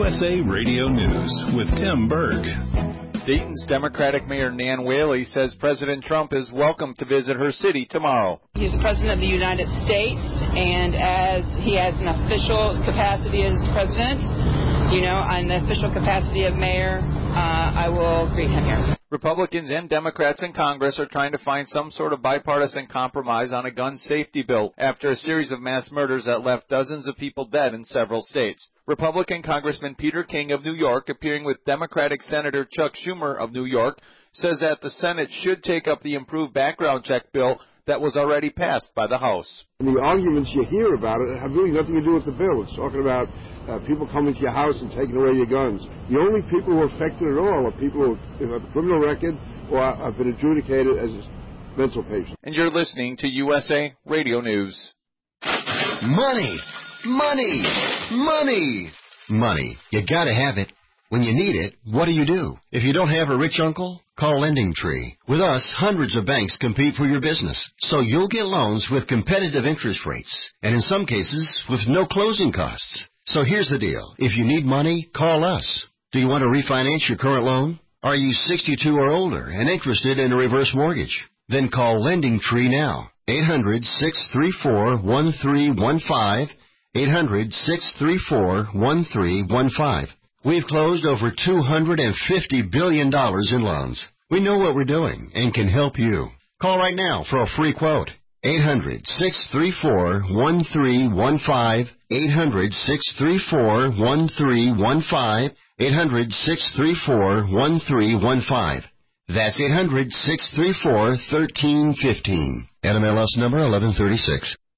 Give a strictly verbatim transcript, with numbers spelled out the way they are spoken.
S A Radio News with Tim Berg. Dayton's Democratic Mayor Nan Whaley says President Trump is welcome to visit her city tomorrow. He's the President of the United States, and as he has an official capacity as President, you know, in the official capacity of Mayor, uh, I will greet him here. Republicans and Democrats in Congress are trying to find some sort of bipartisan compromise on a gun safety bill after a series of mass murders that left dozens of people dead in several states. Republican Congressman Peter King of New York, appearing with Democratic Senator Chuck Schumer of New York, says that the Senate should take up the improved background check bill that was already passed by the House. And the arguments you hear about it have really nothing to do with the bill. It's talking about uh, people coming to your house and taking away your guns. The only people who are affected at all are people who have a criminal record or have been adjudicated as mental patients. And you're listening to U S A Radio News. Money, money, money, money. You gotta have it. When you need it, what do you do? If you don't have a rich uncle, call LendingTree. With us, hundreds of banks compete for your business, so you'll get loans with competitive interest rates, and in some cases, with no closing costs. So here's the deal. If you need money, call us. Do you want to refinance your current loan? Are you sixty-two or older and interested in a reverse mortgage? Then call LendingTree now. eight hundred, six three four, one three one five. eight hundred, six three four, one three one five. We've closed over two hundred fifty billion dollars in loans. We know what we're doing and can help you. Call right now for a free quote. eight hundred, six three four, one three one five. eight hundred, six three four, one three one five. eight hundred, six three four, one three one five. That's eight hundred, six three four, one three one five. N M L S number eleven thirty-six.